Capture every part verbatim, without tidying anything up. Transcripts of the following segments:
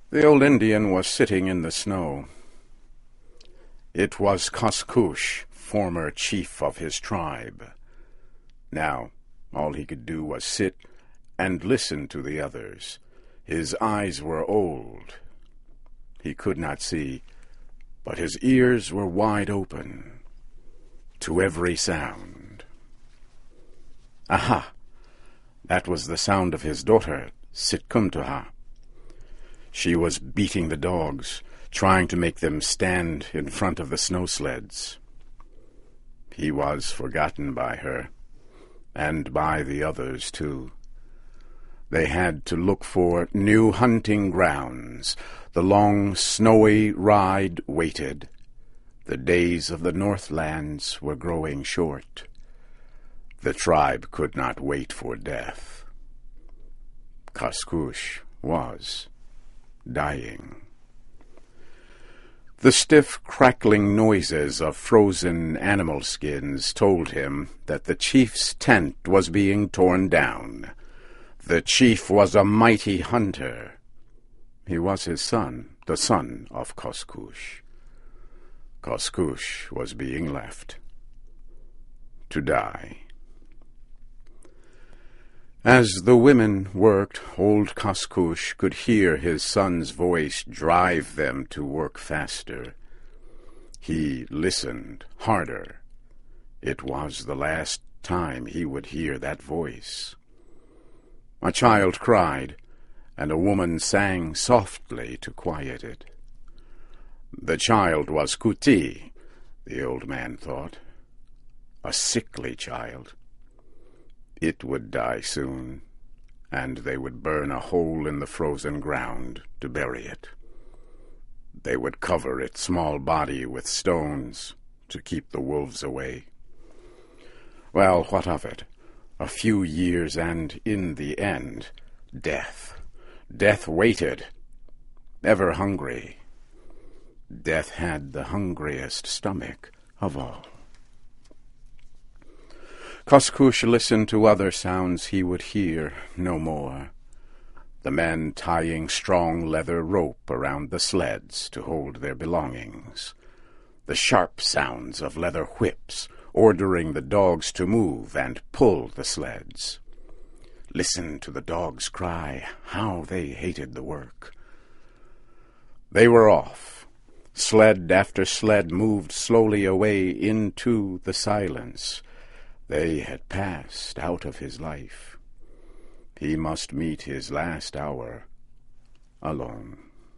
The old Indian was sitting in the snow. It was Koskoosh, former chief of his tribe. Now, all he could do was sit and listen to the others. His eyes were old. He could not see, but his ears were wide open to every sound. Aha! That was the sound of his daughter, Sitkuntuha. She was beating the dogs, trying to make them stand in front of the snow sleds. He was forgotten by her, and by the others, too. They had to look for new hunting grounds. The long, snowy ride waited. The days of the Northlands were growing short. The tribe could not wait for death. Koskoosh was dying. The stiff, crackling noises of frozen animal skins told him that the chief's tent was being torn down. The chief was a mighty hunter. He was his son, the son of Koskoosh. Koskoosh was being left to die. As the women worked, old Koskoosh could hear his son's voice drive them to work faster. He listened harder. It was the last time he would hear that voice. A child cried, and a woman sang softly to quiet it. The child was Kuti, the old man thought. A sickly child. It would die soon, and they would burn a hole in the frozen ground to bury it. They would cover its small body with stones to keep the wolves away. Well, what of it? A few years, and in the end, death. Death waited, ever hungry. Death had the hungriest stomach of all. Koskoosh listened to other sounds he would hear no more. The men tying strong leather rope around the sleds to hold their belongings. The sharp sounds of leather whips ordering the dogs to move and pull the sleds. Listen to the dogs cry, how they hated the work. They were off. Sled after sled moved slowly away into the silence. They had passed out of his life. He must meet his last hour alone.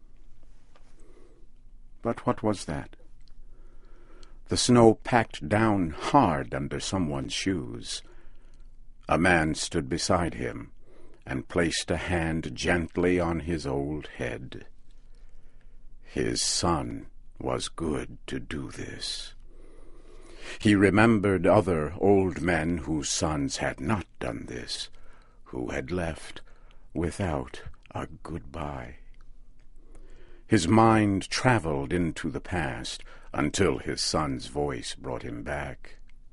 But what was that? The snow packed down hard under someone's shoes. A man stood beside him and placed a hand gently on his old head. His son was good to do this. He remembered other old men whose sons had not done this, who had left without a goodbye. His mind traveled into the past until his son's voice brought him back.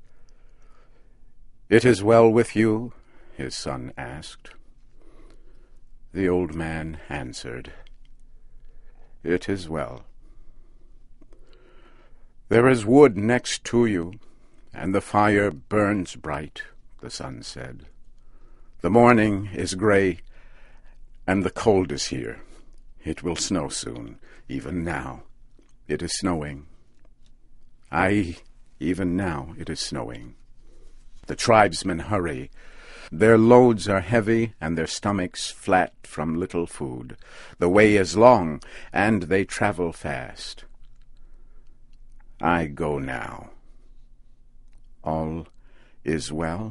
"It is well with you?" his son asked. The old man answered, "It is well." "There is wood next to you, and the fire burns bright," the son said. "The morning is gray, and the cold is here. It will snow soon. Even now it is snowing. Aye, even now it is snowing. The tribesmen hurry. Their loads are heavy, and their stomachs flat from little food. The way is long, and they travel fast. I go now. All is well?"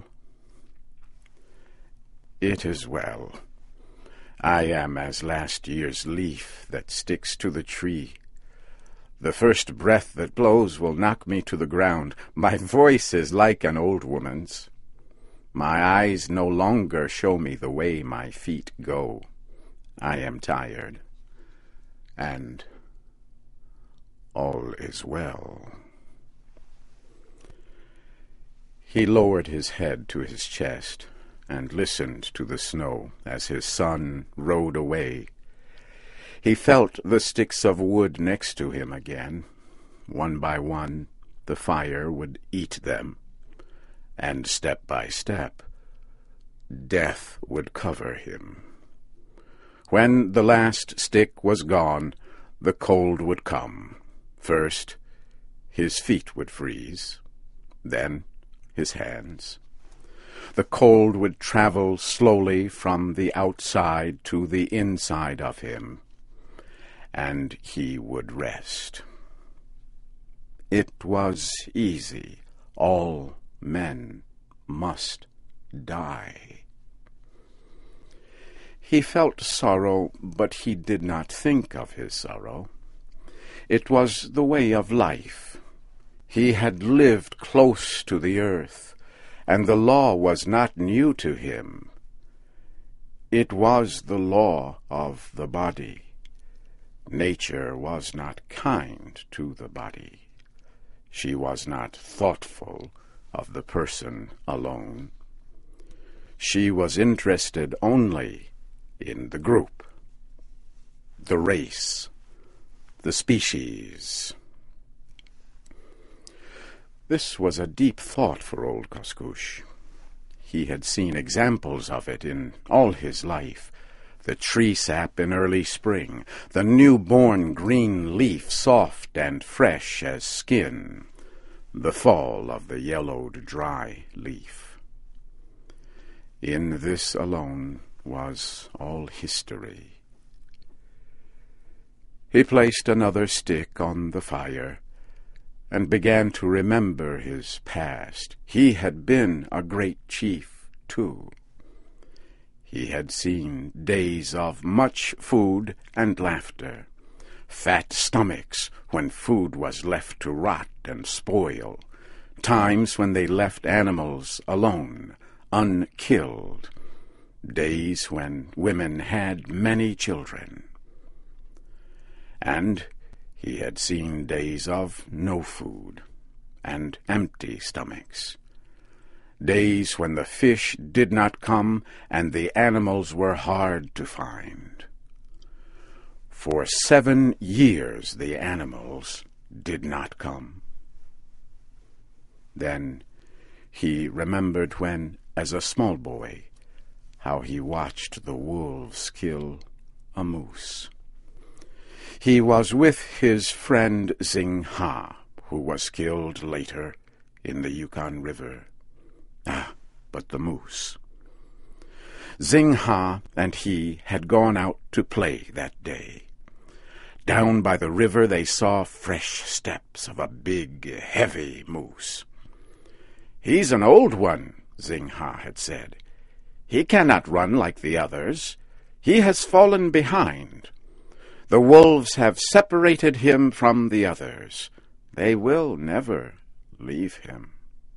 "It is well. I am as last year's leaf that sticks to the tree. The first breath that blows will knock me to the ground. My voice is like an old woman's. My eyes no longer show me the way my feet go. I am tired. And all is well." He lowered his head to his chest and listened to the snow as his son rode away. He felt the sticks of wood next to him again. One by one, the fire would eat them, and step by step, death would cover him. When the last stick was gone, the cold would come. First, his feet would freeze, then his hands. The cold would travel slowly from the outside to the inside of him, and he would rest. It was easy. All men must die. He felt sorrow, but he did not think of his sorrow. It was the way of life. He had lived close to the earth, and the law was not new to him. It was the law of the body. Nature was not kind to the body. She was not thoughtful of the person alone. She was interested only in the group, the race, the species. This was a deep thought for old Koskoosh. He had seen examples of it in all his life. The tree sap in early spring, the newborn green leaf soft and fresh as skin, the fall of the yellowed dry leaf. In this alone was all history. He placed another stick on the fire and began to remember his past. He had been a great chief, too. He had seen days of much food and laughter, fat stomachs when food was left to rot and spoil, times when they left animals alone, unkilled, days when women had many children. And he had seen days of no food and empty stomachs, days when the fish did not come and the animals were hard to find. For seven years the animals did not come. Then he remembered when, as a small boy, how he watched the wolves kill a moose. He was with his friend Zing Ha, who was killed later in the Yukon River. Ah, but the moose. Zing Ha and he had gone out to play that day. Down by the river they saw fresh steps of a big, heavy moose. "He's an old one," Zing Ha had said. "He cannot run like the others. He has fallen behind. The wolves have separated him from the others. They will never leave him."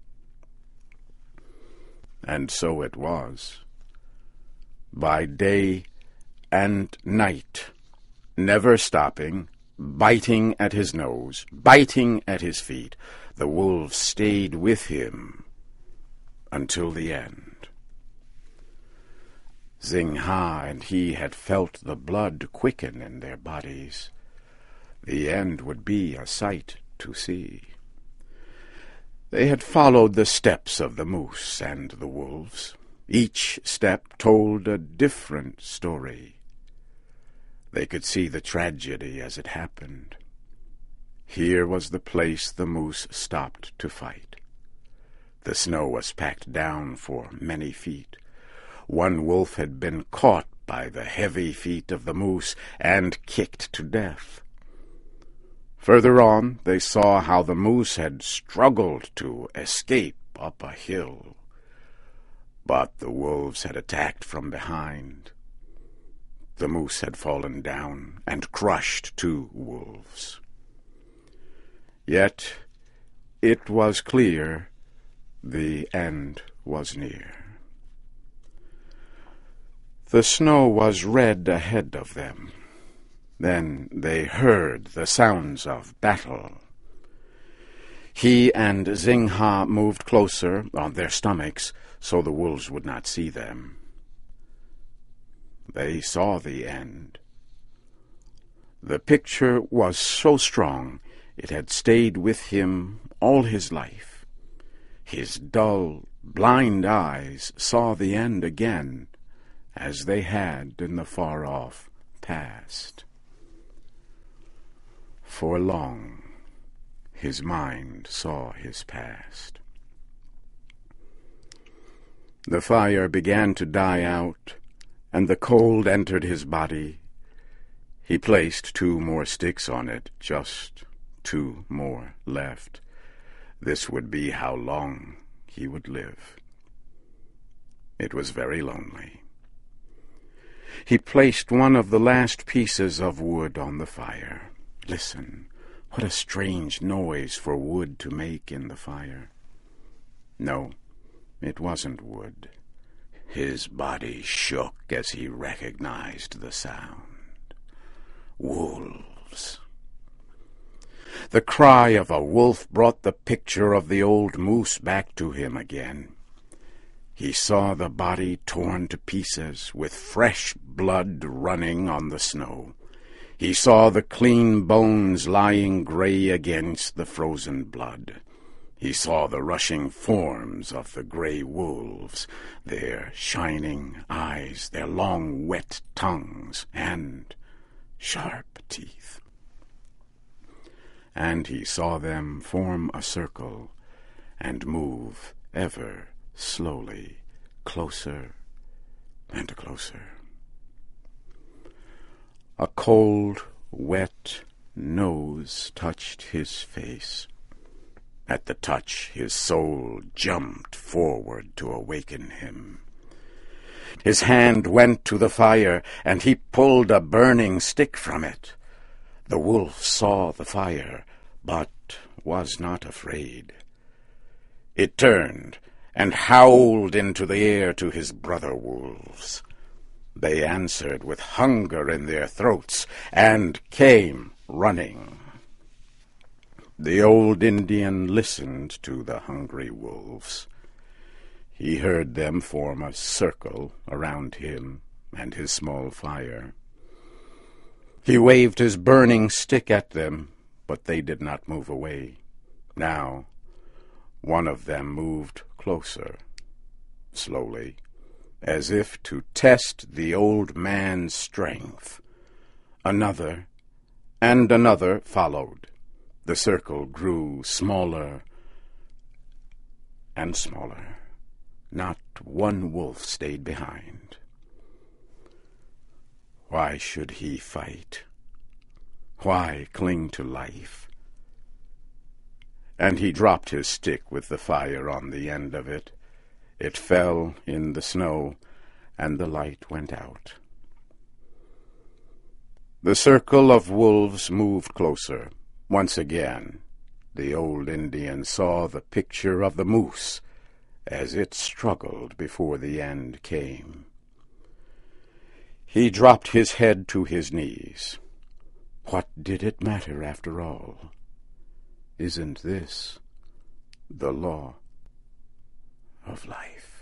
And so it was. By day and night, never stopping, biting at his nose, biting at his feet, the wolves stayed with him until the end. Zing Ha and he had felt the blood quicken in their bodies. The end would be a sight to see. They had followed the steps of the moose and the wolves. Each step told a different story. They could see the tragedy as it happened. Here was the place the moose stopped to fight. The snow was packed down for many feet. One wolf had been caught by the heavy feet of the moose and kicked to death. Further on, they saw how the moose had struggled to escape up a hill. But the wolves had attacked from behind. The moose had fallen down and crushed two wolves. Yet it was clear the end was near. The snow was red ahead of them. Then they heard the sounds of battle. He and Zing Ha moved closer on their stomachs so the wolves would not see them. They saw the end. The picture was so strong it had stayed with him all his life. His dull, blind eyes saw the end again, as they had in the far-off past. For long his mind saw his past. The fire began to die out, and the cold entered his body. He placed two more sticks on it, just two more left. This would be how long he would live. It was very lonely. He placed one of the last pieces of wood on the fire. Listen, what a strange noise for wood to make in the fire. No, it wasn't wood. His body shook as he recognized the sound. Wolves. The cry of a wolf brought the picture of the old moose back to him again. He saw the body torn to pieces, with fresh blood running on the snow. He saw the clean bones lying gray against the frozen blood. He saw the rushing forms of the gray wolves, their shining eyes, their long wet tongues, and sharp teeth. And he saw them form a circle and move ever slowly closer and closer. A cold, wet nose touched his face. At the touch, his soul jumped forward to awaken him. His hand went to the fire, and he pulled a burning stick from it. The wolf saw the fire, but was not afraid. It turned and howled into the air to his brother wolves. They answered with hunger in their throats and came running. The old Indian listened to the hungry wolves. He heard them form a circle around him and his small fire. He waved his burning stick at them, but they did not move away. Now, one of them moved closer, slowly, as if to test the old man's strength. Another and another followed. The circle grew smaller and smaller. Not one wolf stayed behind. Why should he fight? Why cling to life? And he dropped his stick with the fire on the end of it. It fell in the snow, and the light went out. The circle of wolves moved closer. Once again, the old Indian saw the picture of the moose as it struggled before the end came. He dropped his head to his knees. What did it matter after all? Isn't this the law of life?